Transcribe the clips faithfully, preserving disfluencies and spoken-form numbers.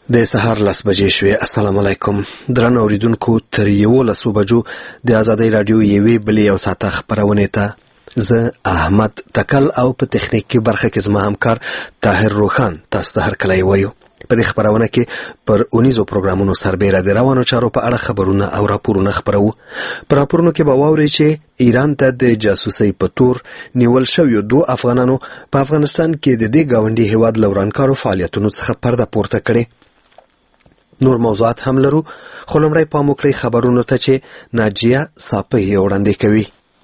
د سهار لس بجې شوې. السلام علیکم درنو اوریدونکو، تر یولسو بجو د آزادۍ رادیو یوې بلې یو ساعته خپرونې ته زه احمد تکل او په تخنیک کې برخه کې زما همکار طاهر روخان تاسو ته هرکلی وایو. په دې خپرونه کې پر اونیزو پروګرامونو سربېره د روانو چارو په اړه خبرونه او راپورونه خپرو. په راپورونو کې به واورئ چې ایران ته د جاسوسۍ په تور نیول شویو دوه افغانانو په افغانستان کې د دې ګاونډي هیواد له ورانکارو فعالیتونو څخه پرده پورته کړې. نور موضوعات هم لرو، خو لومړی پام وکړئ خبرونو ته چې ناجیه صافی یې وړاندې کوي.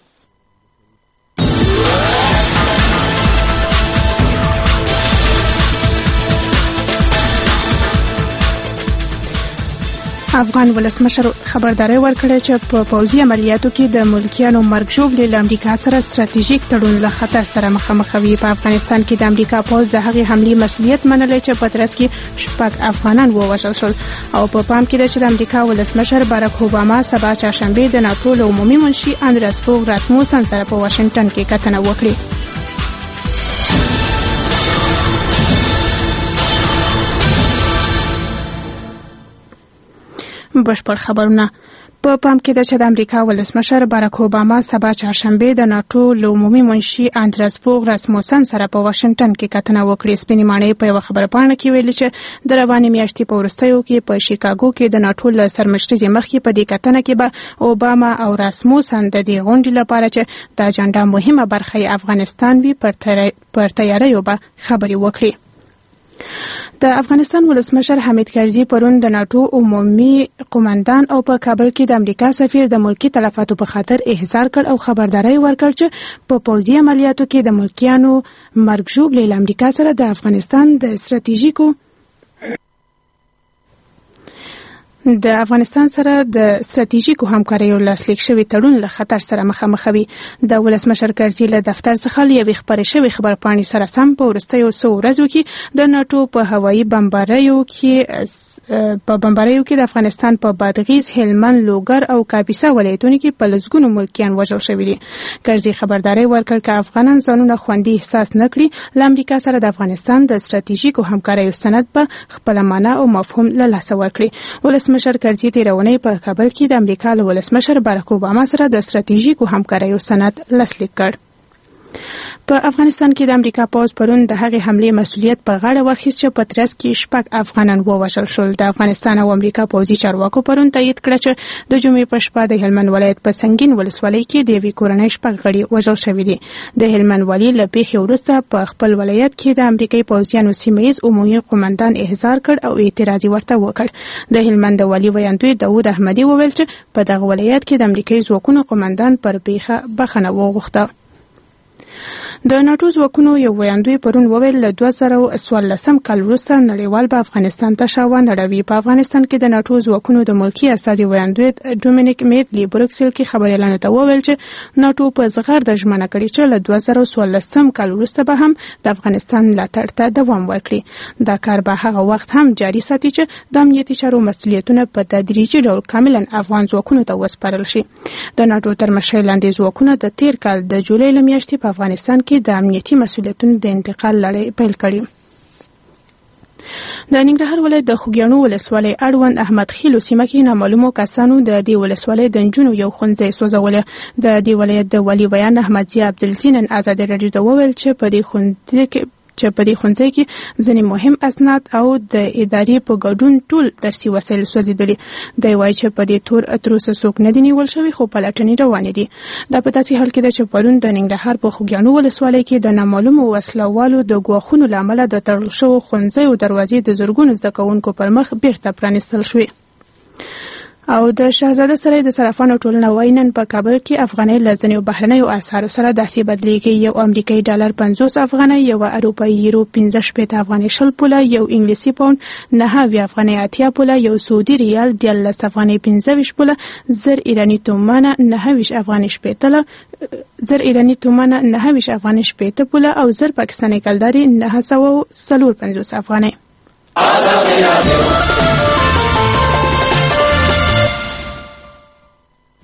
افغان ولسمشر خبرداري ورکړه چې په پوځي عملیاتو کې د ملکیانو مرګ ژوبلې له امریکا سره ستراتیژیک تړون له خطر سره مخامخ وي. په افغانستان کې د امریکا پوځ د هغې حملې مسؤلیت منلی چې په ترڅ کې شپږ افغانان ووژل شول. او په پام کې ده چې د امریکا ولسمشر باراک اوباما سبا چهارشنبه د ناټو له عمومي منشي اندرس فوګ راسموسن سره په واشنګټن کې کتنه وکړي. بشپړ خبرونه په پام کې ده چې د امریکا ولسمشر باراک اوباما سبا چهارشنبه د ناټو له عمومي منشي اندرس فوګ راسموسن سره په واشنګټن کې کتنه وکړي. سپینې ماڼۍ په یوه خبره پاڼه کې ویلي چې د روانې میاشتې په وروستیو کې په شیکاګو کې د ناټو له سرمشرۍ مخکې په دې کتنه کې به اوباما او راسموسن د دې غونډې لپاره چې د اجنډا مهمه برخه افغانستان وي پر تیاریو به خبرې وکړي. د افغانستان ولسمشر حمید کرزي پرون د ناټو عمومي قومندان او په کابل کې د امریکا سفیر د ملکی تلفاتو په خاطر احضار کړ او خبرداري ورکړ چې په پوځي عملیاتو کې د ملکیانو مرګ ژوبلې له امریکا سره د افغانستان د ستراتیژیکو د افغانستان سره د ستراتیژیکو همکاریو لاسلیک شوی تړون له خطر سره مخامخ وي. د ولسمشر کرزي له دفتر څخه یوې خبرې شوې خبرپاڼې سره سم په وروستیو څو ورځو کې د ناټو په هوایي بمباریو کې په بمباریو کې د افغانستان په بادغیس، هلمند، لوګر او کاپیسا ولایتونو کې په لسګونو ملکیان وژل شوي دي. کرزي خبرداري ورکړ چې افغانان ځانونه خوندي احساس نه کړي، له امریکا سره د افغانستان د ستراتیژیکو همکاریو سند په خپل معنا او مفهوم له لاسه ورکړي. ولسمشر کرزي تیرونی په کابل کې د امریکا له ولسمشر باراک اوباما سره د ستراتیژیکو همکاریو سند لاسلیک کړ. په افغانستان کې د امریکا پوځ پرون د هغې حملې مسؤلیت په غاړه واخیست چې په ترڅ کې شپږ افغانان ووژل شول. د افغانستان او امریکا پوځي چارواکو پرون تایید کړه چې د جمعې په شپه د هلمند ولایت په سنگین ولسوالۍ کې د یوې کورنۍ شپږ غړي وژل شوي دي. د هلمند والي له پیښې وروسته په خپل ولایت کې د امریکایي پوځیانو سیمه ییز عمومي قومندان احضار کړ او اعتراض ورته وکړ. د هلمند والي ویاندوی داود احمدي وویل چې په دغه ولایت کې د امریکایي ځواکونو قومندان پر پیښه بخښنه وغوښته. د ناټو ځواکونو یو ویاندوی پرون وویل له دوه زره څوارلسم کال وروسته نړیوال به افغانستان ته شا ونړوي. په افغانستان کې د ناټو ځواکونو د ملکي استازي ویاندوی ډومینیک میډلي بروکسل کې خبريالانو ته وویل چې ناټو په زغرده ژمنه کړې چې له دوه زره څوارلسم کال وروسته به هم د افغانستان ملاتړ ته دوام ورکړي. دا کار به هغه وخت هم جاري ساتي چې د امنیتي چارو مسؤلیتونه په تدریجي ډول کاملا افغان ځواکونو ته وسپارل شي. د ناټو تر مشرۍ لاندې ځواکونه د تیر کال د جولای له میاشتې په افغانستان کې د امنیتي مسؤلیتونو د انتقال لړۍ پیل کړي. د ننګرهار ولایت د خوږیاڼو ولسوالۍ اړوند احمد خیلو سیمه کې نامعلومو کسانو د دې ولسوالۍ د نجونو یو ښوونځی سوځولی. د دې ولایت د والي ویان احمدزي عبدالزي نن ازادي راډیو ته وویل چې په دې ښوونځي کې چې په دې ښوونځي کې ځینې مهم اسناد او د ادارې په ګډون ټول درسي وسایل سوځېدلي. دی وایي چې په دې تور تر اوسه څوک نه دي نیول شوي، خو پلټنې روانې دي. دا په داسې حال کې ده چې پرون د ننګرهار په خوږیاڼو ولسوالۍ کې د نامعلومو وسلوالو د ګواښونو له امله د تړل شوو ښوونځیو دروازې د زرګونو زده کوونکو پر مخ بیرته پرانیستل شوې. او د شاهزاده سرای د صرافانو ټولنه وایي نن په کابل کې افغانۍ له ځینو بهرنیو اسعارو سره داسې بدلیږي. یو امریکایي ډالر پنځوس افغانۍ، یو اروپایي یورو پنځه شپېته افغانۍ شل پوله، یو انګلیسي پاونډ نهه اویا افغانۍ اتیا پوله، یو سعودي ریال دیارلس افغانۍ پنځه ویشت پوله، زر ایراني تومانه نهه ویشت افغانۍ شپېته زر ایراني تومانه نهه ویشت افغانۍ شپېته پوله او زر پاکستاني کلداري نهه سوه څلور پنځوس افغانۍ.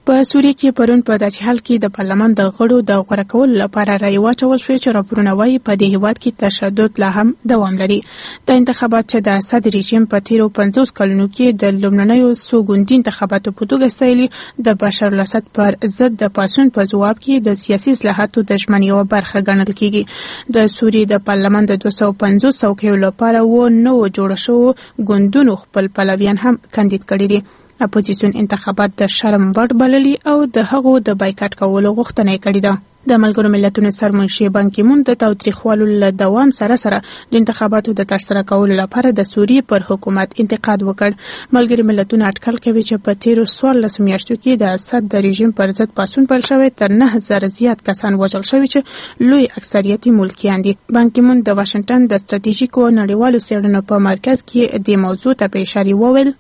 په سوریه کې پرون په داسې حال کې د پارلمان د غړو د غوړه کولو لپاره رایې واچول شوې چې راپورونه وایي په دې هیواد کې تشدد لا هم دوام لري. د انتخابات چې د اسد رژیم په تیرو پنځوس کلونو کې د لومړنیو څو ګوندي انتخاباتو په توګه ستایلي د بشار الاسد پر ضد د پاڅون په ځواب کې د سیاسي اصلاحاتو د ژمنې یوه برخه ګڼل کېږي. د سوریې د پارلمان د دوه سوه پنځوس څوکیو لپاره و نوو جوړ شوو ګوندونو خپل پلویان هم کاندید کړي دي. اپوزیسیون انتخابات د شرم وړ بللي او د هغو د بایکاټ کولو غوښتنه یې کړې ده. د ملګرو ملتونو سرمنشي بان کی مون د تاوتریخوالو له دوام سره سره د انتخاباتو د ترسره کولو لپاره د سوریې پر حکومت انتقاد وکړ. ملګري ملتونه اټکل کوي چې په تیرو څوارلس میاشتو کې د اسد د رژیم پر ضد پاڅون پیل شوی، تر نه زره زیات کسان وژل شوي چې لوی اکثریت ملکیان دي. بان کی مون د واشنگټن د ستراتیژیکو نړیوالو څېړنو په مرکز کې د موضوع ته په اشاره وویل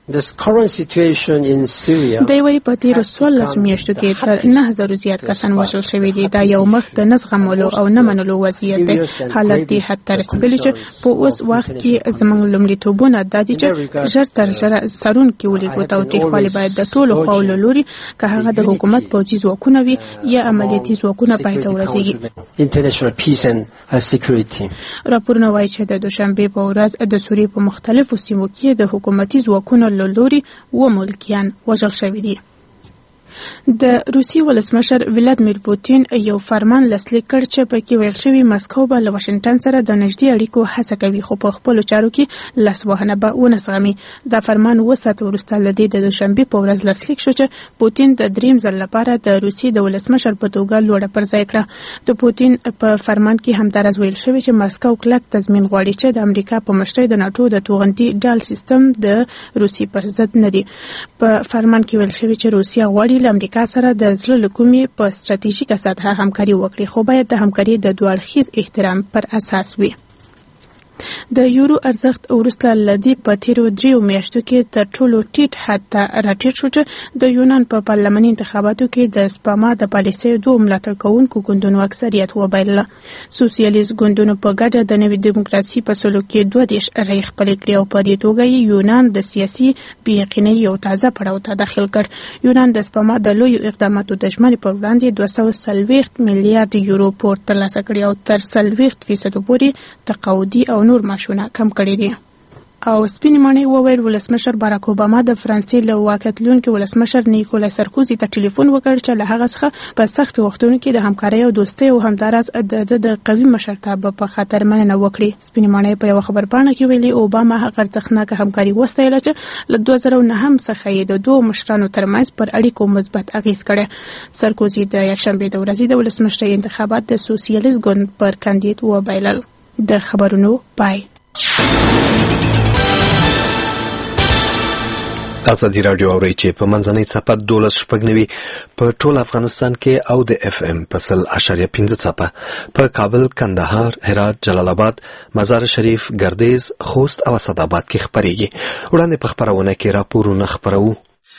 دی وایي په تیرو څوارلس میاشتو کې تر نه زره زیات کسان وژل شوي دي. دا یو مخ د نزغمولو او نه منلو وضعیت دی. حالت دی حتی رسېدلی چې په اوس وخت کې زموږ لومړیتوبونه دا دي چې ژر تر ژره سرون کې ولیږو. تاوتریخوالی باید د ټولو خواو له لوري که هغه د حکومت پوځي ځواکونه وي یا عملیاتي ځواکونه پای ته ورسیږي. راپورونه وایي چې د دوشنبې په ورځ د سوریې په مختلفو سیمو کې د حکومتي ځواکونو له لوري اووه ملکیان وژل شوي دي. د روسي ولسمشر ولادیمیر پوتین یو فرمان لاسلیک کړ چې پکې ویل شوی مسکو به له واشنگټن سره د نږدې اړیکو هڅه کوي، خو په خپلو چارو کې لاسوهنه به ونه زغمي. دا فرمان اووه ساعته وروسته له دې د دوشنبې په ورځ لاسلیک شو چې پوتین د دریم ځل لپاره د روسیې د ولسمشر په توګه لوړه پر ځای کړه. د پوتین په فرمان کې همداراز ویل شوی چې مسکو کلک تضمین غواړي چې د امریکا په مشرۍ د ناټو د توغندي ډال سیستم د روسیې پر ضد نه دی. په فرمان کې ویل شوی چې روسیه غواړي امریکا سره د زړه له کومې په ستراتیژیکه سطحه همکاري وکړي، خو باید د همکاري د دوه اړخیز احترام پر اساس وي. د یورو ارزښت وروسته له دې په تیرو دریو میاشتو کې تر ټولو ټیټ حد ته راټیټ شو چې د یونان په پارلماني انتخاباتو کې د سپما د پالیسیو دوه ملاتړ کوونکو ګوندونو اکثریت وبایلله. سوسیالیست ګوندونو په ګډه د نوې دیموکراسي په سلوک کې دوه دېرش رایې خپلې کړې او په دې توګه یې یونان د سیاسي بې یقینۍ یو تازه پړاو ته داخل کړ. یونان د سپما د لویو اقداماتو د ژمنې پر وړاندې دوه سوه څلوېښت میلیارډ یورو پور ترلاسه کړي او تر څلوېښت فیصدو پورې تقاعدي او نور معاشونه کم کړي دي. او سپینې ماڼۍ وویل ولسمشر باراک اوباما د فرانسې له واکه تلونکي ولسمشر نیکولای سرکوزي ته ټلیفون وکړ چې له هغه څخه په سختو وختونو کې د همکارۍ او دوستۍ او همداراز د د قوي مشرتابه په خاطر مننه وکړي. سپینې ماڼۍ په یوه خبرپاڼه کې ویلي اوباما هغه ارزښتناکه همکاري وستایله چې له دوه زره نهم څخه یې د دوو مشرانو ترمنځ پر اړیکو مثبت اغیز کړی. سرکوزي د یکشنبې د ورځې د ولسمشرۍ انتخابات د سوسیالیست ګوند پر کاندید وبایلل. د خبرونو پای. ازادي راډیو اوري چې په منځنۍ څپه دولس شپږ نوي په ټول افغانستان کې او د اف ام په سل اشاریه پنځه څپه په کابل، کندهار، هرات، جلال آباد، مزار شریف، ګردیز، خوست او اسداباد کې خبريږي. وړاندې په خبرونه کې راپورونه خبرو.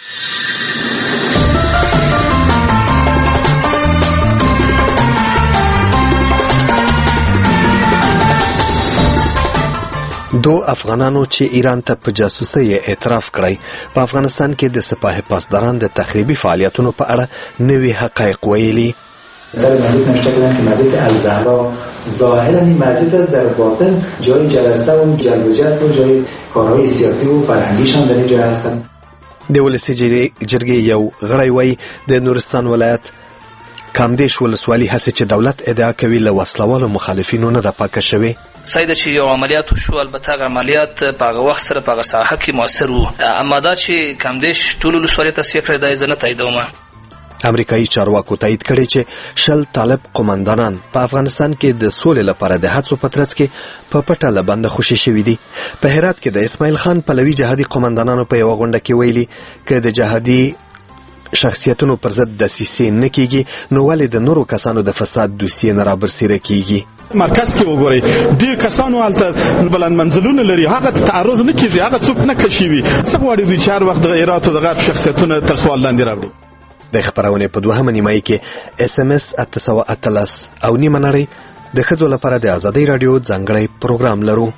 دو افغانانو چې ایران ته په جاسوسۍ اعتراف کړی په افغانستان کې د سپاه پاسداران د تخریبي فعالیتونو په اړه نوي حقایق ویلي. در مسجد نوشته کردن که مسجد الزهرا ظاهرا این مسجد در باطن جای جلسه و جلب و جذب و جای کارهای سیاسی و فرهنگیشان در اینجا هستن. د ولسي جرګې یو غړی وایي د نورستان ولایت کامدیش ولسوالي هڅه چې دولت ادعا کوي له وسلوالو مخالفینو نه د پاکه شوي. سیده چې یو عملیات وشو، البته هغه عملیات په هغه وخت سره په هغه ساحه کې مؤثر وو، اما دا چې کامدیش ټول ولسوالۍ تصفیه کړی دا یې زه نه تاییدوم. امریکایي چارواکو تایید کړی چې شل طالب قومندانان په افغانستان کې د سولې لپاره د هڅو په ترڅ کې په پټه له بنده خوشي شوي دي. په هرات کې د اسماعیل خان پلوي جهادي قومندانانو په یوه غونډه کې ویلي که د جهادي شخصیتونو پر ضد دسیسې نه کیږي نو ولې د نورو کسانو د فساد دوسیې نه رابرسیره کیږي. مرکز کې وګورئ ډېر کسانو هلته بلند منزلونه لري، هغه تعرض نه کیږي، هغه څوک نه کشي وي. څه غواړي دوی چې هر وخت د ایرات او د غرب شخصیتونه تر سوال لاندې راوړي. د خبرونې په دوهمه نیمایي کې اس ام اس اته سوه اتلس او نیمه نړۍ د ښځو لپاره د ازادۍ راډیو ځانګړی پروګرام لرو.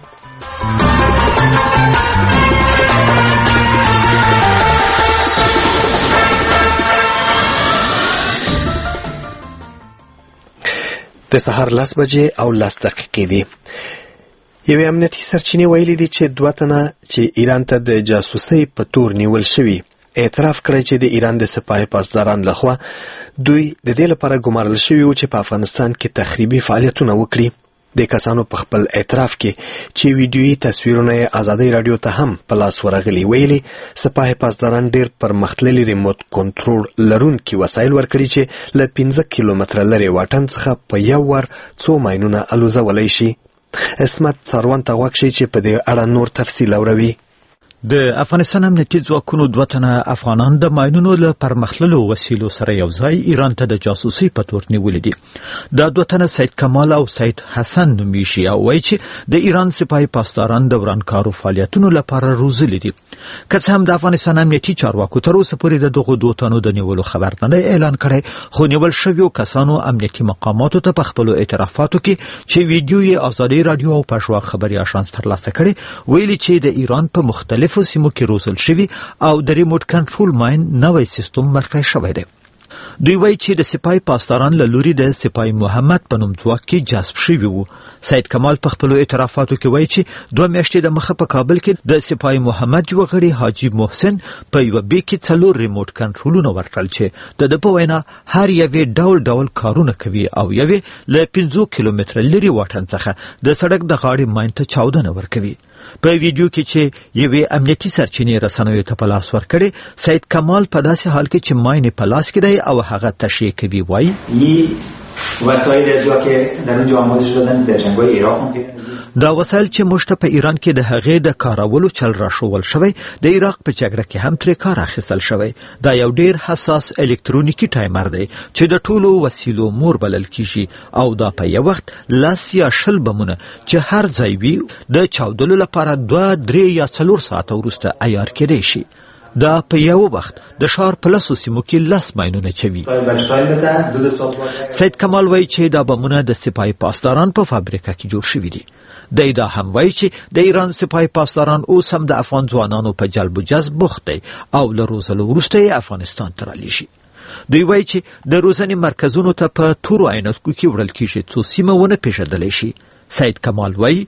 د سهار لس بجې او لس دقیقې دي. یوې امنیتي سرچینې ویلي دي چې دوه تنه چې ایران ته د جاسوسۍ په تور نیول شوي اعتراف کړی چې د ایران د سپاه پاسداران لخوا دوی د دې لپاره ګمارل شوي وو چې په افغانستان کې تخریبي فعالیتونه وکړي. د کسانو په خپل اعتراف کې چې ویډیویي تصویرونه یې ازادۍ راډیو ته هم په لاس ورغلي ویلي سپاه پاسداران ډېر پرمختللي ریموټ کنټرول لرونکي وسایل ورکړي چې له پنځه کیلومتره لرې واټن څخه په یو وار څو ماینونه الوزولی شي. اسمت څاروان ته غوږ شي چې په دې اړه نور تفصیل اوري. د افغانستان امنیتي ځواکونو دوه تنه افغانان د ماینونو له پرمختللو وسیلو سره یو ځای ایران ته د جاسوسۍ په تور نیولي دي. دا دوه تنه سید کمال او سید حسن نومیږي او وایي چې د ایران سپاهي پاسداران د ورانکارو فعالیتونو لپاره روزلي دي. که څه هم د افغانستان امنیتي چارواکو تر اوسه پورې د دغو دوه تنو د نیولو خبر نه اعلان کړی، خو نیول شویو کسانو امنیتي مقاماتو ته په خپلو اعترافاتو کې چې ویډیو یې ازادۍ راډیو او پښتو خبري آژانس ترلاسه کړي ویلي چې د ایران په مختلف سیمو کې روزل شوی او د ریموټ کنټرول ماین نوې سیستم مرکز شوی دی. دوی وایي چې د سپاهي پاسداران له لوري د سپاهي محمد په نوم ځواک کې جذب شوي وو. سید کمال په خپلو اعترافاتو کې وایي چې دوه میاشتې د مخه په کابل کې د سپاهي محمد یو غړي حاجی محسن په یو بیک کې څلور ریموټ کنټرولونه ورکړل چې د د په وینا هر یوې ډول ډول کارونه کوي او یوې له پنځه کیلومتره لرې واټن څخه د سړک د غاړې ماین ته چاودنه ورکوي. په ویډیو کې چې یوې امنیتي سرچینې رسنیو ته په لاس ورکړي، سید کمال په داسې حال کې چې ماین په لاس کې دی او هغه تشریح کوي وایي وسایل ازوا که در اونجا آماده شدن در جنگ‌های عراق هم دا وسایل چې موږ په ایران کې د هغې د کارولو چل راښول شوی د عراق په جګړه کې هم ترې کار اخیستل شوی. دا یو ډیر حساس الکترونیکي ټایمر دی چې د ټولو وسیلو مور بلل کیږي او دا په یو وخت لاس یا شل بمونه چې هر ځای وي د چاودلو لپاره دوه درې یا څلور ساعته وروسته عیار کېدی شي. دا په یو وخت د ښار په لسو سیمو کې لس ماینونه چوي. سید کمال وایي چې دا بمونه د سپاهي پاسداران په فابریکه کې جوړ شوي دي. دی دا هم وایي چې د ایران سپاهي پاسداران اوس هم د افغان ځوانانو په جلب و جذب بوخت دی او له روزلو وروسته یې افغانستان ته رالیږي. دوی وایي چې د روزنې مرکزونو ته په تورو عینکو کې وړل کیږي څو سیمه ونه پیژندلی شي. سید کمال وایي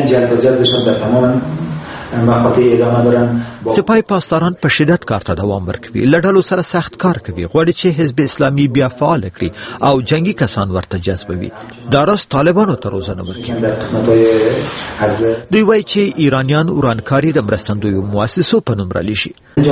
سپاهي پاسداران په شدت کار ته دوام ورکوي، له ډلو سره سخت کار کوي، غواړي چې حزب اسلامي بیا فعال کړي او جنگي کسان ورته جذبوي. دا راز طالبانو ته روزنه ورکوي. دوی وایي چې ایرانیان ورانکاري د مرستندویو مؤسسو په نوم رالیږي.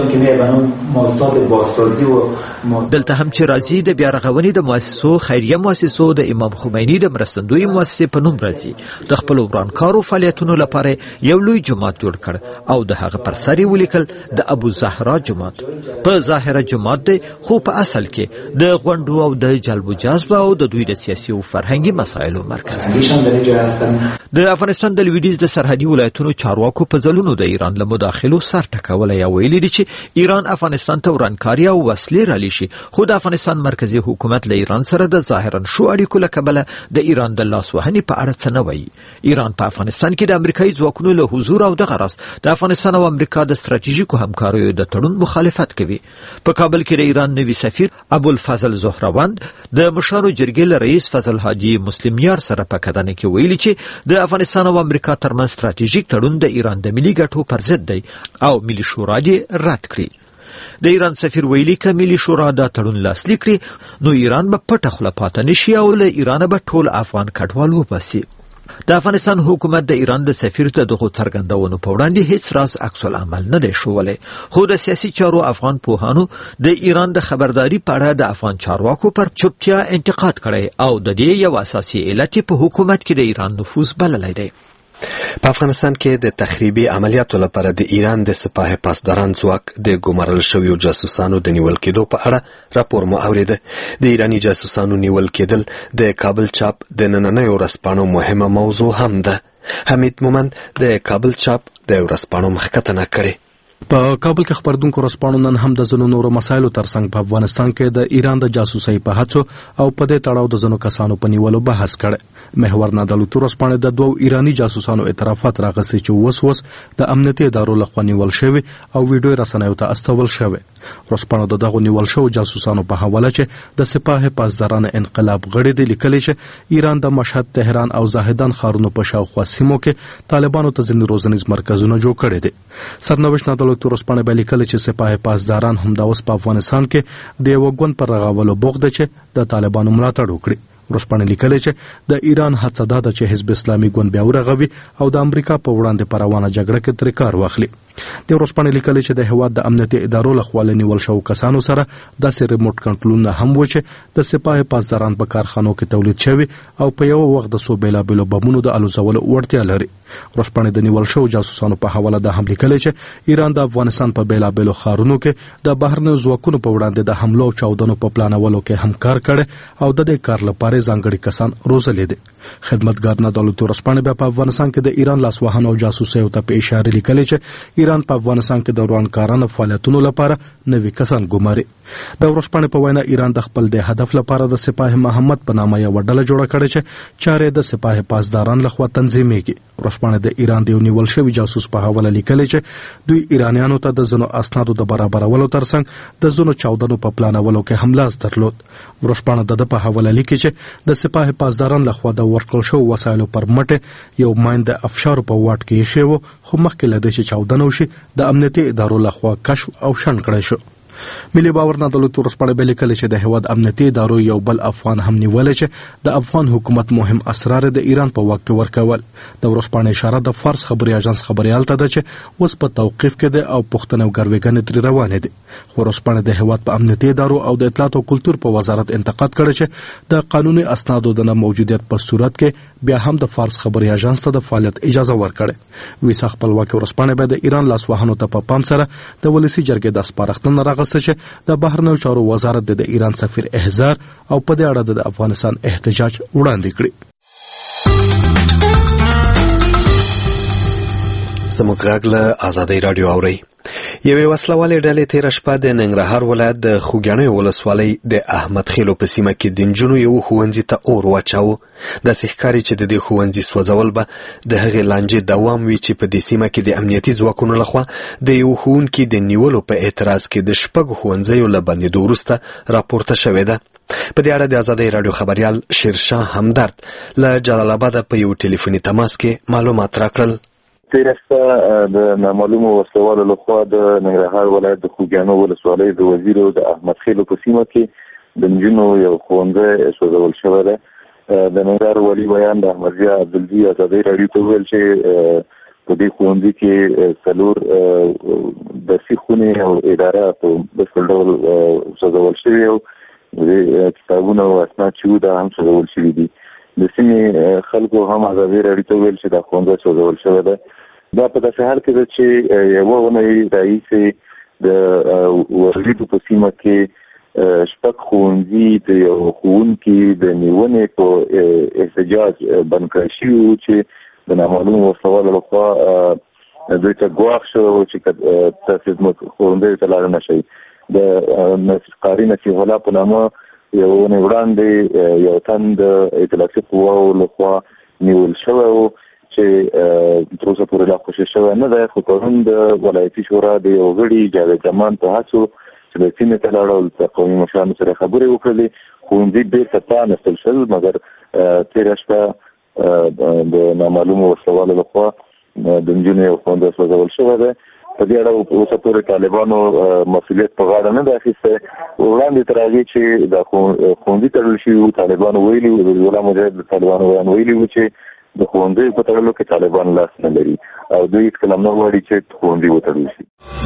دلته هم چې راځي د بیا رغونې د مؤسسو، خیریه مؤسسو، د امام خمیني د مرستندوی مؤسسې په نوم راځي. د خپل ورانکارو فعالیتونو لپاره یو لوی جماعت جوړ کړ او د هغه پر سر یې ولیکل د ابو زهرا جماعت. په ظاهره جماعت دی خو په اصل کې د غونډو او د جلب و جذب او د دوی د سیاسي او فرهنګي مسایلو مرکز دی. د افغانستان د لویدیځ د سرحدي ولایتونو چارواکو په ځلونو د ایران له مداخلو سر ټکولی یا ویلي دي چې ایران افغانستان ته ورانکاري او وسلې رالیږي، خو د افغانستان مرکزي حکومت له ایران سره د ظاهرا شو اړیکو له کبله د ایران د لاس وهنې په اړه څه نه وایي. ایران په افغانستان کې د امریکایي ځواکونو له حضور او دغه راز د افغانستان او امریکا د ستراتیژیکو همکاریو د تړون مخالفت کوي. په کابل کې د ایران نوي سفیر ابوالفضل زهروند د مشرانو جرګې له رئیس فضل حاجی مسلم یار سره په کتنه کې ویلي چې د افغانستان او امریکا ترمنځ ستراتیژیک تړون د ایران د ملي ګټو پر ضد دی او ملي شورا یې رد کړي. د ایران سفیر ویلي که ملي شورا دا تړون لاسلیک کړي نو ایران به پټه خوله پاتې نشي او له ایرانه به ټول افغان کډوال وباسي. د افغانستان حکومت د ایران د سفیر ته دغه څرګندونو په وړاندې هیڅ راز عکس العمل نه دی ښوولی، خو د سیاسي چارو افغان پوهانو د ایران د خبرداري په اړه د افغان چارواکو پر چوپتیا انتقاد کړی او د دې یو اساسي علت په حکومت کې د ایران نفوذ بللی دی. په افغانستان کې د تخریبي عملیاتو لپاره د ایران د سپاه پاسداران ځواک د ګمارل شویو جاسوسانو د نیول کېدو په اړه راپور مو اوریده. د ایرانی جاسوسانو نیول کېدل د کابل چاپ د نننیو ورځپاڼو مهمه موضوع هم ده. حمید مومند د کابل چاپ د ورځپاڼو مخکتنه کړې. په کابل کې خبردونکو رسپانو نن هم د زنو نورو مسایلو ترڅنګ په افغانستان کې د ایران د جاسوسۍ په هڅو او په دې تړاو د زنو کسانو په نیولو بحث کړي. محور نادلوتو رسپانو د دوو ایرانی جاسوسانو اعترافات راغستي چې وس وس د امنیتي ادارو لخوا نیول شوی او ویډیو رسنیو ته استول شوی. رسپانو د دغه نیول شو جاسوسانو په حواله چې د سپاه پاسداران انقلاب غړي دي لیکلي چې ایران د مشهد، تهران او زاهدان ښارونو په شاوخوا سیمو کې طالبانو ته ځینې روزنیز مرکزونه جوړ کړي دي. سرنوشت نادلوتو رسپانو به لیکل چې سپاه پاسداران هم د اوس په افغانستان کې د یو ګوند پر رغولو بوخت دي چې د طالبانو ملاتړ وکړي. رسپانو لیکل چې د ایران هڅه ده چې حزب اسلامي ګوند بیا ورغوي او د امریکا په وړاندې پر روانه جګړه کې تر کار واخلي. د رسپانو لیکل چې د هواد د امنیتي ادارو لخوا نیول شو کسانو سره د ریموټ کنټرولونه هم و چې د سپاه پاسداران په کارخانو کې تولید شوی او په یو وخت د سو بیلابلو بمونو د الوزولو وړتیا لري. رسپانو د نیول شو جاسوسانو په حواله د هم لیکل چې ایران د افغانستان په بیلابلو ښارونو کې د بهرنیو ځواکونو په وړاندې د حملو او چاودنو په پلانولو کې هم کار کړي او د دې کار لپاره ځانګړي کسان روزلې دي. خدمتګار نادلوتو رسپانو په افغانستان کې د ایران لاسوهنو او جاسوسۍ ته په اشاره لیکل چې ایران په افغانستان کې د روانکارانو فعالیتونو لپاره نوي کسان ګماري. د ورسپانې په وینا ایران د خپل د هدف لپاره د سپاه محمد په نامه یو ډله جوړه کړې چې چارې د سپاه پاسداران لخوا تنظیمېږي. ورسپانې د ایران د نیول شوی جاسوس په حواله لیکل چې دوی ایرانیانو ته د زنو اسنادو د برابرولو ترڅنګ د زنو چاودنو په پلانولو کې هم لاس درلود. ورسپانې د په حواله لیکي چې د سپاه پاسداران لخوا د ورکړل شو وسایلو پر مټ یو ماین د افشار په واټ کې خېو خو مخکې لدې چې چاودنه وشي د امنیتي ادارو لخوا کشف او شن کړی شو. ملي باور نادلوتو رسپانو به لیکل چې د هواد امنیتي ادارو یو بل افغان هم نیول چې د افغان حکومت مهم اسرار د ایران په واک کې ورکول. د رسپانو اشاره د فارس خبري اژانس خبريال ته ده چې اوس په توقيف کې ده او پښتنو ګرويګنې تر روانه دي. خو رسپانو د هواد په امنیتي ادارو او د اطلاعات او کلتور په وزارت انتقاد کړی چې د قانوني اسنادو د نه موجودیت په صورت کې بیا هم د فارس خبري اژانس ته د فعالیت اجازه ورکړي. ویسا خپلواک رسپانو به د ایران لاسوهنو ته په پام سره د ولسی جرګې د سپارښتنه راغسته چې د بهرنیو چارو وزارت د ایران سفیر احضار او په دې اړه د افغانستان احتجاج وړاندې کړی. زموږ غږ له آزادۍ رادیو اوري. یوې وسلوالې ډلې تېره شپه د ننګرهار ولایت د خوږیاڼیو ولسوالۍ د احمد خیلو په سیمه کې د نجونو یو ښوونځي ته اور واچاوه. داسې ښکاري چې د دې ښوونځي سوځول به د هغې لانجې دوام وي چې په دې سیمه کې د امنیتي ځواکونو لخوا د یو ښوونکي د نیولو په اعتراض کې د شپږو ښوونځیو له بندېدو وروسته راپورته شوې ده. په دې اړه د آزادۍ رادیو خبریال شیرشاه همدرد له جلال آباد په یو ټلیفوني تماس کې معلومات راکړل. تېره شپه د نامعلومو وسلوالو لخوا د ننګرهار ولایت د خوږیاڼو ولسوالۍ د وزیر د احمد خیلو په سیمه کې د نجونو یو ښوونځی سوځول شوی دی. د ننګرهار والي بیان د احمدضیاء عبدالجي آزادۍ رادیو ته وویل چې په دې ښوونځي کې څلور درسي خونې او اداره په بشپړ ډول سوځول شوي او د کتابونه او اسناد چې وو دا هم سوځول شوي دي. د سیمې خلکو هم آزادۍ رادیو ته وویل چې دا ښوونځی سوځول شوی دی. دا په داسې حال کې ده چې یوه اونۍ راهیسې د وردګو په سیمه کې شپږ ښوونځي د یو ښوونکي د نیونې په احتجاج بند کړی شوي وو چې د نامعلومو وسلوالو لخوا دوی ته ګواښ شوی و چې تاسې زموږ ښوونځیو ته لاړ نه شئ. د قاري نصیح الله په نامه یوه اونۍ وړاندې یو تن د اطلاعاتي قواو لخوا نیول شوی و چې تر اوسه پورې لا خوشي شوی نه دی. خو پرون د ولایتي شورا د یو غړي جاوید جمان په هڅو چې د سیمې ته لاړ او د قومي مشرانو سره خبرې وکړلې. ښوونځي بېرته پرانستل شول مګر تېره شپه د نامعلومو وسلوالو لخوا د نجونو یو ښوونځی سوځول شوی دی. په دې اړه اوسه پورې طالبانو مسؤلیت په غاړه نه دی اخیستی. وړاندې تر هغې چې دا ښوونځي تړل شوي وو طالبانو ویلي وو، ولله مجاهد د طالبانو بیان ویلي وو چې د ښوونځیو په تړلو کې طالبان لاس نه لري او دوی هېڅکله هم نه غواړي چې ښوونځي وتړل شي.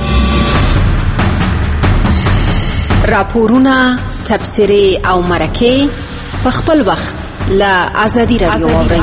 راپورونه، تبصرې او مرکې په خپل وخت له آزادي رادیو واورئ.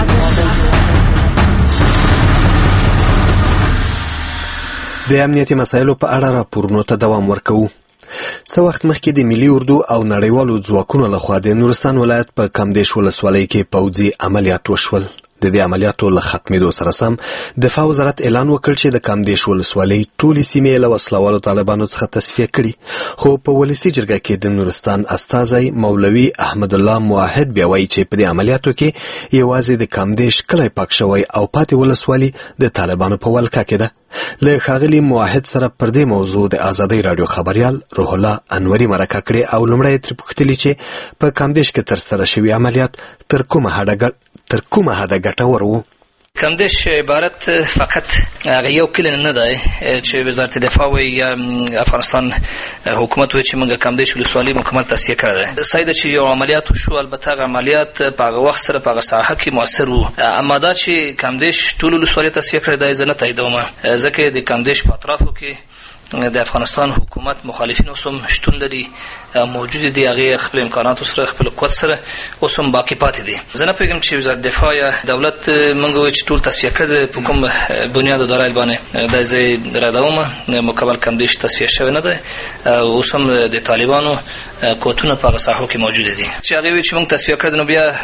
د امنیتي مسایلو په اړه راپورونو ته دوام ورکوو. څه وخت مخکې د ملي اردو او نړیوالو ځواکونو لخوا د نورستان ولایت په کامدیش ولسوالۍ کې پوځي عملیات وشول. د دې عملیاتو له ختمېدو سره سم دفاع وزارت اعلان وکړ چې د کامدیش ولسوالۍ ټولې سیمې له وسلوالو طالبانو څخه تصفیه کړي، خو په ولسي جرګه کې د نورستان استازی مولوي احمد الله موحد بیا وایي چې په دې عملیاتو کې یوازې د کامدیش کلی پاک شوی او پاتې ولسوالي د طالبانو په ولکه کې ده. له ښاغلي موحد سره پر دې موضوع د آزادۍ راډیو خبريال روح الله انوري مرکه کړې او لومړی ترې پوښتلي چې په کامدیش کې ترسره شوي عملیات تر کومه حده تر کومه حده ګټور و. کامدیش عبارت فقط هغه یو کلی نه دی چې وزارت دفاع یا افغانستان حکومت وایي چې موږ کامدیش ولسوالۍ مکمل تصفیه کړې ده. صحیح ده چې یو عملیات وشو، البته هغه عملیات په هغه وخت سره په هغه ساحه کې مؤثر وو، اما دا چې کامدیش ټول ولسوالۍ تصفیه کړې ده زه نه تاییدوم، ځکه د کامدیش په اطرافو کې د افغانستان حکومت مخالفین اوس هم شتون لري، موجود دي، هغه خپل امکاناتو سره خپل قوت سره اوس هم باقي پاتې دي. زه نه پوهېږم چې وزارت دفاع یا دولت موږ وایي چې ټول تصفیه کړی په کوم بنیاد او دلایل باندې، دا زه ردوم. مکمل کامدیش تصفیه شوی نه دی، اوس هم د طالبانو قوتونه په هغه ساحو کې موجود دي. چې هغه وایي چې موږ تصفیه کړی نو بیا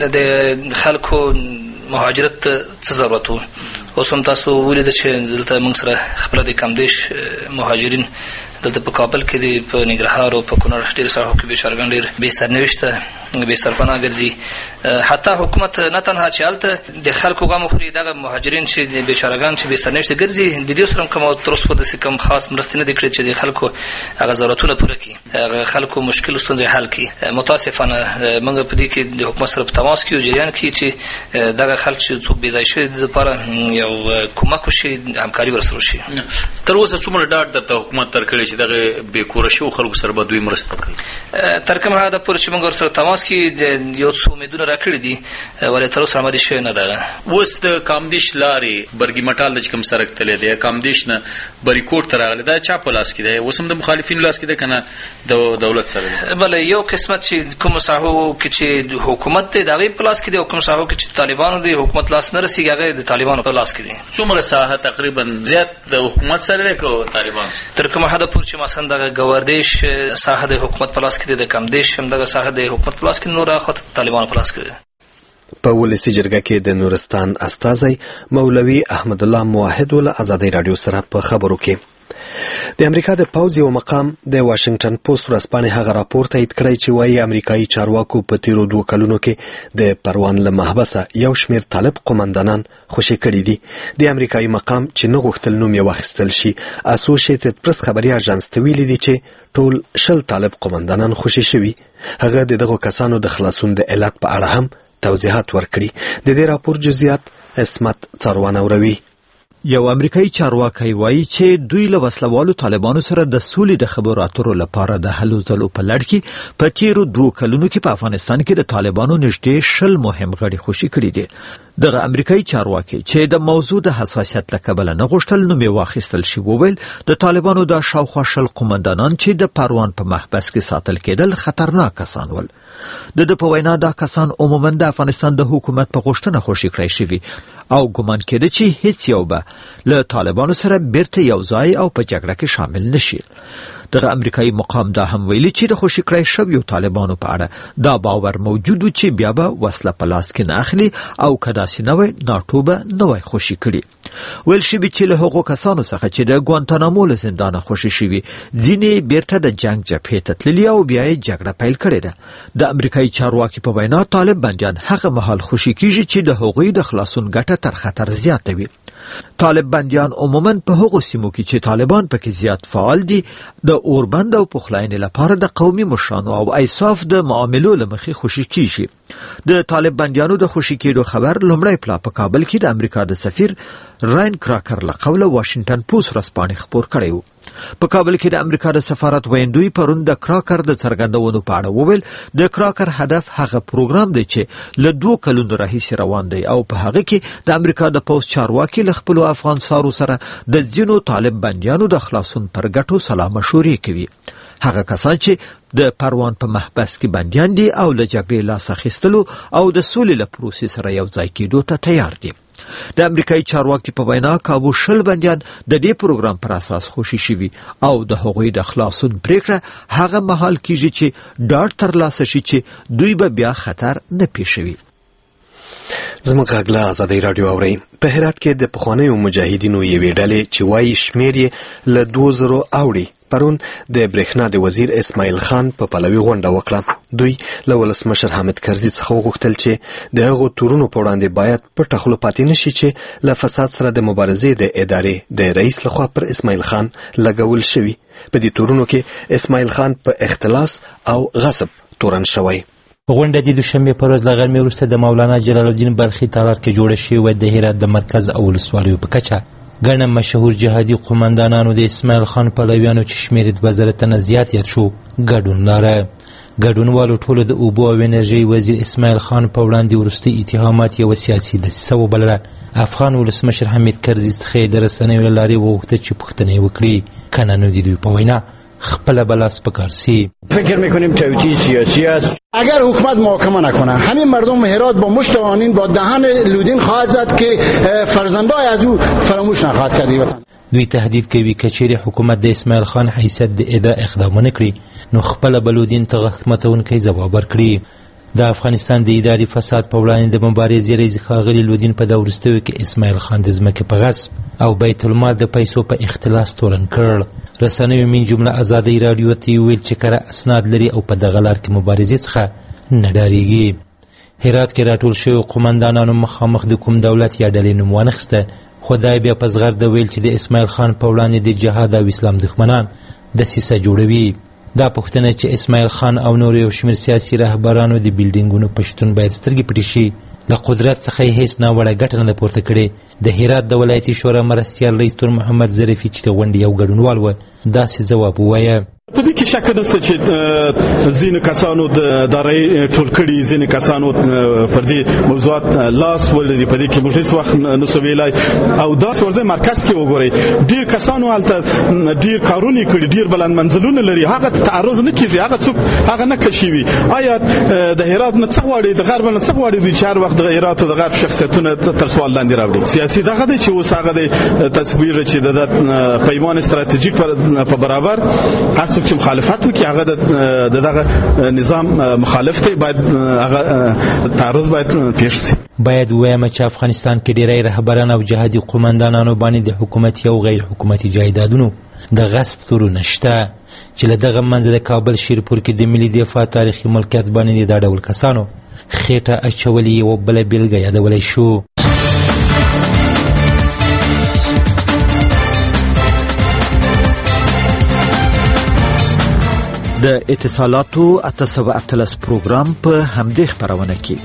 د خلکو مهاجرت څه ضرورت و؟ اوس هم تاسو ولیدل چې دلته موږ سره خپل د کامدیش مهاجرین دلته په کابل کې دي، په ننګرهار او په کونړ ډېر ساحو کې بیچارهګان ډېر بې سرنوشته بې سرپناه ګرځي. حتی حکومت نه تنها چې هلته د خلکو غم خوري، دغه مهاجرین چې بیچارهګان چې بې سرنوشته ګرځي د دې سره هم کوم تر اوسه پورې کوم خاص مرستې نه دي کړې چې د خلکو هغه ضرورتونه پوره کړي، هغه خلکو مشکل ستونزې حل کړي. متاسفانه موږ په دې کې د حکومت سره په تماس کې یو، جریان کې چې دغه خلک چې څوک بې ځای شوي د لپاره یو کومک وشي، همکاري ورسره وشي. تر اوسه څومره ډاډ درته حکومت درکړی چې دغه بې کوره شوو خلکو سره به دوی مرسته کوي؟ تر کومه حده پورې چې موږ ورسره تماس کې یو څو امیدونه راکړي دي، ولې تر اوسه عملي شوی نه ده. اوس د کامدیش لارې برګي مټال د کوم سړک تللی دی، کامدیش نه بریکوټ ته راغلی، دا چا په لاس کې دی؟ اوس هم د مخالفینو لاس کې دی که نه د دولت سره دی؟ بله، یو قسمت چې کومو ساحو کې چې حکومت دی د هغې په لاس کې دی، او کوم ساحو کې چې طالبانو دی حکومت لاس نه رسېږي هغه د طالبانو په لاس کې دی. څومره ساحه تقریبا زیات د حکومت سره دی که طالبان؟ تر کومه حده پورې چې مثلا دغه ګوردیش ساحه د حکومت په لاس کې دی، د کامدیش هم دغه ساحه د حکومت په لاس کې، نور اخوا طالبانو په لاس کې دی. په ولسي جرګه کې د نورستان استازی مولوي احمد الله موحد ول آزادۍ راډیو سره په خبرو کې د امریکا د پوځ یو مقام د واشنگټن پوسټ ورځپاڼې هغه راپور تایید کړی چې وایي امریکایي چارواکو په تیرو دوه کلونو کې د پروان له محبسه یو شمېر طالب قومندانان خوشي کړي دي. د امریکایي مقام چې نه غوښتل نوم یې واخیستل شي، اسوسییټډ پریس خبري اژانس ته ویلي دي چې ټول شل طالب قومندانان خوشي شوي. هغه د دغو کسانو د خلاصون د علت په اړه هم توضیحات ورکړي. د دې راپور جزئیات اسمت څاروان اوروي. یو امریکایي چارواکي وایي چې دوی له وسلوالو طالبانو سره د سولې د خبرو اترو لپاره د هلو ځلو په لړ کې په تیرو دوه کلونو کې په افغانستان کې د طالبانو نږدې شل مهم غړي خوشي کړي دي. دغه امریکایي چارواکي چې د موضوع د حساسیت له کبله نه غوښتل نوم یې واخیستل شي، وویل د طالبانو د شاوخوا شل قومندانان چې د پروان په محبس کې ساتل کېدل خطرناک کسان ول. د د په وینا دا کسان عموما د افغانستان د حکومت په غوښتنه خوشي کړی شوي او ګمان کېده چې هیڅ یو به له طالبانو سره بیرته یو ځای او په جګړه کې شامل نشي. دغه امریکایي مقام دا هم ویلي چې د خوشي کړی شویو طالبانو په اړه دا باور موجود و چې بیا به وسله په لاس کې نه اخلي او که داسې نه وی ناټو به نه وی خوشي کړي. ویل شوي چې له هغو کسانو څخه چې د ګوانتانامو له زندانه خوشي شوي، ځینې بیرته د جنګ جبهې ته تللي او بیا یې جګړه پیل کړې ده. د امریکایي چارواکي په وینا طالب بندیان هغه مهال خوشي کیږي چې د هغوی د خلاصون ګټه تر خطر زیاته وي. طالب بندیان عموما په هغو سیمو کې چې طالبان پکې زیات فعال دي د اوربند او پخلاینې لپاره د قومي مشرانو او ایصاف د معاملو له مخې خوشي کیږي. د طالب بندیانو د خوشي کېدو خبر لومړی پلا په کابل کې د امریکا د سفیر راین کراکر له قوله واشنگټن پوسټ ورځپاڼې خپور کړی و. په کابل کې د امریکا د سفارت ویندوی پرون د کراکر د څرګندونو په اړه وویل د کراکر هدف هغه پروګرام دی چې له دوه کلونو راهیسې روان دی او په هغه کې د امریکا د پوځ چارواکي له خپلو افغان سارو سره د ځینو طالب بندیانو د خلاصون پر ګټو سلا مشورې کوي. هغه کسان چې د پروان په محبس کې بندیان دي او له جګړې لاس اخیستلو او د سولې له پروسې سره یو ځای کېدو ته تیار دي. د امریکایي چارواکي په وینا کابو شل بندیان د دې پروګرام پر اساس خوشي شوي او د هغوی د خلاصون پریکړه هغه مهال کیږي چې ډاډ ترلاسه شي چې دوی به بیا خطر نه پیښوي. زموږ غږ له آزادۍ راډیو اورئ. په هرات کې د پخوانیو مجاهدینو یوې ډلې چې وایي شمېر یې له دوو زرو اوړي پرون د برېښنا د وزیر اسماعیل خان په پلوي غونډه وکړه. دوی له ولسمشر حامد کرزي څخه وغوښتل چې د هغو تورونو په وړاندې باید پټه خوله پاتې نشي چې له فساد سره د مبارزې د ادارې د رئیس لخوا پر اسماعیل خان لګول شوي. په دې تورونو کې اسماعیل خان په اختلاس او غصب تورن شوی. غونډه د دوشنبې په ورځ له غرمې وروسته د مولانا جلال الدین بلخي تالار کې جوړه شوې وه. د هرات د مرکز او ولسوالیو په کچه ګڼه مشهور جهادي قومندانانو د اسماعیل خان پلویانو چې شمېر یې دوه زره تنه زیات یاد شو ګډون لاره. ګډونوالو ټولو د اوبو او انرژۍ وزیر اسماعیل خان په وړاندې وروستي اتهامات یوه سیاسي دسیسه وبلله. افغان ولسمشر حامد کرزي څخه یې د رسنیو له لارې وغوښته چې پوښتنې وکړي، کنه نو د دوی په وینا خپل بلاس پکار سی. فکر میکنیم توطئه سیاسی است. اگر حکومت محاکمه نکنه همین مردم هرات با مشت آنین با دهن لودین خواهد زد که فرزندای از او فراموش نخواهد کرد وطن. دوی تهدید کوي که چیرې حکومت د اسماعیل خان حیثیت د ادعا اقدام ونه کړي نو خپله به لودین ته غږ ماتونکی ځواب ورکړي. د افغانستان د اداري فساد په وړاندې د مبارزې رئیس ښاغلي لودین په دا وروستیو کې اسماعیل خان د ځمکې په غصب او بیت المال د پیسو په اختلاس تورن کړ. رسنیو من جمله آزادۍ راډیو ته ویل چې کره اسناد لري او په دغه لار کې مبارزې څخه نه ډارېږي. هرات کې راټول شوي قومندانانو مخامخ د کوم دولت یا ډلې نوم وانخیسته، خو دا بیا په زغرده ویل چې د اسماعیل خان په وړاندې د جهاد او اسلام دښمنان دسیسه جوړوي. دا پوښتنه چې اسماعیل خان او نور یو شمېر سیاسي رهبرانو د بیلډینګونو په شتون باید سترګې پټې شي، له قدرت څخه یې هیڅ ناوړه ګټه نه ده پورته کړې. د هرات د ولایتي شورا مرستیال رئیس تور محمد ظریفي چې د غونډې یو ګډونوال و داسې ځواب ووایه: په دې کې شک نشته چې ځینې کسانو د ادارې ټول کړي، ځینې کسانو پر دې موضوعات لاس ولري. په دې کې موږ هیڅ وخت نسو ویلای او داسې ورځې مرکز کې وګورئ ډېر کسانو هلته ډېر کارونه کړي، ډېر بلند منزلونه لري، هغه تعرض نه کېږي، هغه څوک هغه نه کشي وي. آیا د هرات نه څه غواړي، د غرب نه څه غواړي دوی چې هر وخت د هرات او د غرب شخصیتونه تر سوال لاندې راوړي؟ سیاسي دغه دی چې اوس هغه دی تصویر چې د پیمان استراتیژیک په برابر هر څوک چې مخالفت وکړي هغه د دغه نظام مخالف دی، باید هغه تعرض باید پیښ شي. باید ووایم چې افغانستان کې ډیری رهبران او جهادي قومندانانو باندې د حکومتي او غیر حکومتي جایدادونو د غصب تورونه شته چې له دغه منځه د کابل شیرپور کې د ملي دفاع تاریخي ملکیت باندې دا ډول کسانو خېټه اچولې یوه بله بېلګه یادولی شو. د اتصالاتو اته سوه اتلس پروګرام په همدې خپرونه کې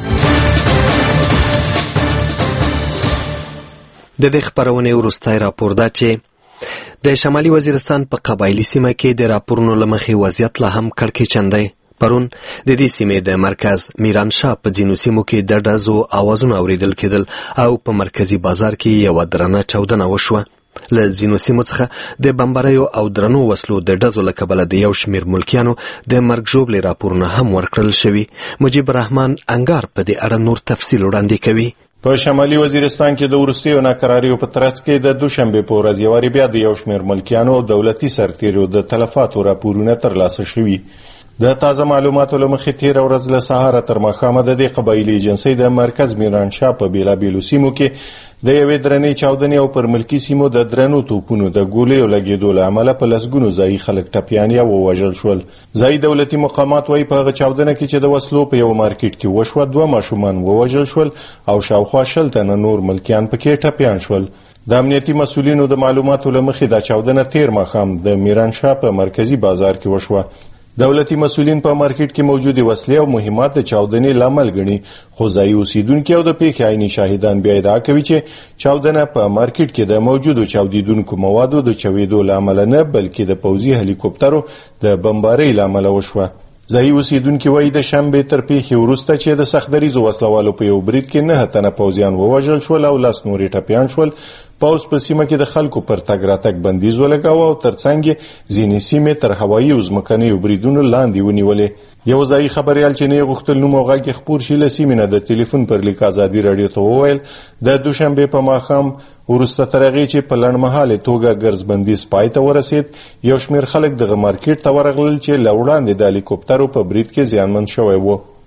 د دې خپرونې وروستی راپور ده چې د شمالي وزیرستان په قبایلي سیمه کې د راپورونو له مخې وضعیت لا هم کړکېچن دی. پرون د دې سیمې د مرکز میرانشاه په ځینو سیمو کې د ډزو اوازونه اورېدل کېدل او په مرکزي بازار کې یوه درنه چاودنه وشوه. له ځینو سیمو څخه د بمباریو او درنو وسلو د ډزو له کبله د یو شمېر ملکیانو د مرګ ژوبلې راپورونه هم ورکړل شوي. مجیب الرحمن انګار په دې اړه نور تفصیل وړاندې کوي. په شمالي وزیرستان کې د وروستیو ناکراریو په ترڅ کې د دوشنبې په ورځ یوارې بیا د یو شمېر ملکیانو او دولتي سرتیرو د تلفاتو راپورونه ترلاسه شوي. د تازه معلوماتو له مخې تېره ورځ له سهاره تر ماښامه د دې قبایلي ایجنسۍ د مرکز میرانشاه په بېلابېلو سیمو کې د یوې درنې چاودنې او پر ملکي سیمو د درنو توپونو د ګولیو لګېدو له امله په لسګونو ځایي خلک ټپیان یا ووژل شول. ځایي دولتي مقامات وایي په هغه چاودنه کې چې د وسلو په یو مارکیټ کې وشوه دوه ماشومان ووژل شول او شاوخوا شل تنه نور ملکیان پکې ټپیان شول. د امنیتي مسؤلینو د معلوماتو له مخې دا چاودنه تېر ماښام د میرانشاه په مرکزي بازار کې وشوه. دولتي مسؤلین په مارکیټ کې موجودې وسلې او مهمات د چاودنې لامل ګڼي، خو ځایي اوسیدونکي او د پیښې عیني شاهدان بیا ادعا کوي چې چاودنه په مارکیټ کې د موجودو چاودیدونکو موادو د چوېدو له امله نه بلکې د پوځي هلیکوپټرو د بمبارۍ له امله وشوه. ځایي اوسیدونکي وایي د شنبې تر پیښې وروسته چې د سختدریزو وسلوالو په یو برید کې نه تنه پوځیان ووژل شول او لس نورې ټپیان شول. پوځ په سیمه کې د خلکو پر تګ راتګ بندیز ولګاوه او ترڅنګ یې ځینې سیمې تر هوایي او ځمکنیو بریدونو لاندې ونیولې. یو ځایي خبریال چې نه یې غوښتل نوم او غږ خپور شي له سیمې نه د ټلیفون پر لیک ازادي راډیو ته وویل د دوشنبې په ماښام وروسته تر هغې چې په لنډمهالې توګه ګرځبندیز پای ته ورسېد یو شمېر خلک دغه مارکیټ ته ورغلل چې له وړاندې د هلیکوپټرو په برید کې زیانمن شوی و.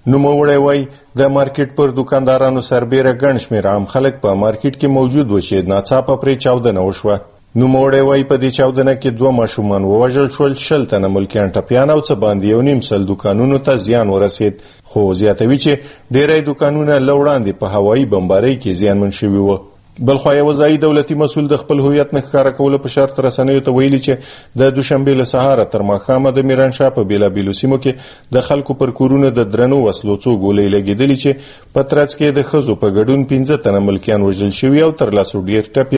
نوموړی وایي د مارکیټ پر دکاندارانو سربیره ګڼ شمېر عام خلک په مارکیټ کې موجود و چې ناڅاپه پرې چاودنه وشوه. نوموړی وایي په دې چاودنه کې دوه ماشومان ووژل شول، شل تنه ملکیان ټپیان او څه باندې یو نیم سل دکانونو ته زیان ورسید، خو زیاتوي چې ډیری دکانونه له وړاندې په هوایي بمبارۍ کې زیانمن شوي وو. بلخوا یو ځایي دولتي مسؤل د خپل هویت نه ښکاره کولو په شرط رسنیو ته ویلي چې د دوشنبې له سهاره تر ماښامه د میرانشاه په بېلابېلو سیمو کې د خلکو پر کورونو د درنو وسلو څو ګولۍ لګېدلې چې په ترڅ کې د ښځو په ګډون پنځه تنه ملکیان وژل شوي او تر لاسو ډېر ټپیان